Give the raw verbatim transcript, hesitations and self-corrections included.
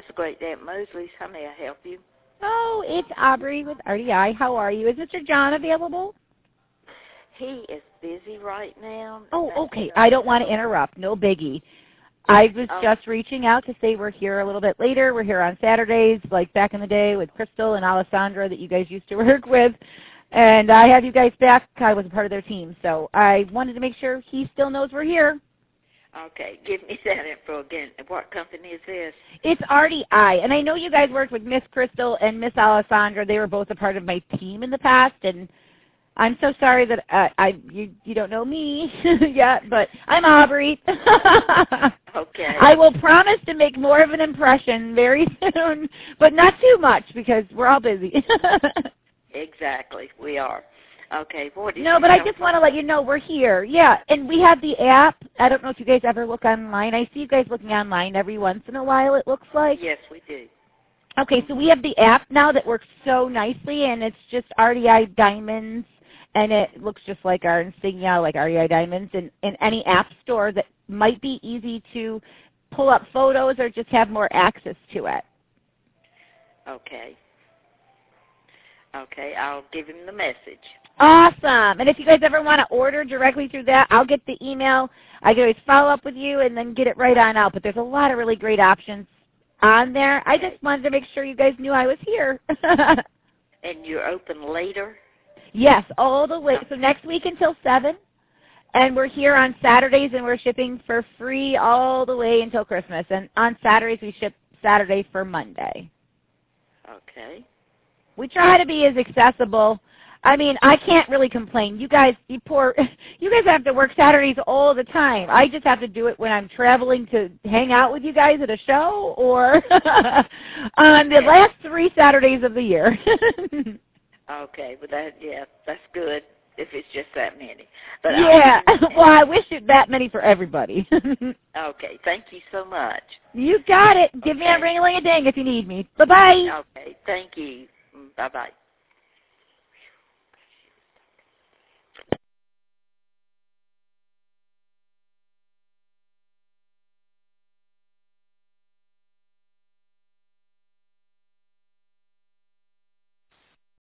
It's a great day at Mosley's. How may I help you? Oh, it's Aubrey with R D I. How are you? Is Mister John available? He is busy right now. Oh, okay. I don't want to interrupt. No biggie. I was oh. just reaching out to say we're here a little bit later. We're here on Saturdays, like back in the day with Crystal and Alessandra that you guys used to work with. And I have you guys back. I was a part of their team. So I wanted to make sure he still knows we're here. Okay. Give me that info again. What company is this? It's R D I. And I know you guys worked with Miss Crystal and Miss Alessandra. They were both a part of my team in the past. And I'm so sorry that uh, I you you don't know me yet, but I'm Aubrey. Okay. I will promise to make more of an impression very soon, but not too much because we're all busy. Exactly, we are. Okay. What did no, you but I tell just me? want to let you know we're here. Yeah, and we have the app. I don't know if you guys ever look online. I see you guys looking online every once in a while, it looks like. Yes, we do. Okay, so we have the app now that works so nicely, and it's just R D I Diamonds. And it looks just like our insignia, like R D I Diamonds, in, in any app store that might be easy to pull up photos or just have more access to it. Okay. Okay, I'll give him the message. Awesome. And if you guys ever want to order directly through that, I'll get the email. I can always follow up with you and then get it right on out. But there's a lot of really great options on there. I just wanted to make sure you guys knew I was here. And you're open later? Yes, all the way. So next week until seven, and we're here on Saturdays, and we're shipping for free all the way until Christmas. And on Saturdays, we ship Saturday for Monday. Okay. We try to be as accessible. I mean, I can't really complain. You guys, you poor, you guys have to work Saturdays all the time. I just have to do it when I'm traveling to hang out with you guys at a show or on the last three Saturdays of the year. Okay, but that, yeah, that's good if it's just that many. But yeah, well, I wish it that many for everybody. Okay, thank you so much. You got it. Give okay. me a ring-a-ling-a-ding if you need me. Bye-bye. Okay, thank you. Bye-bye.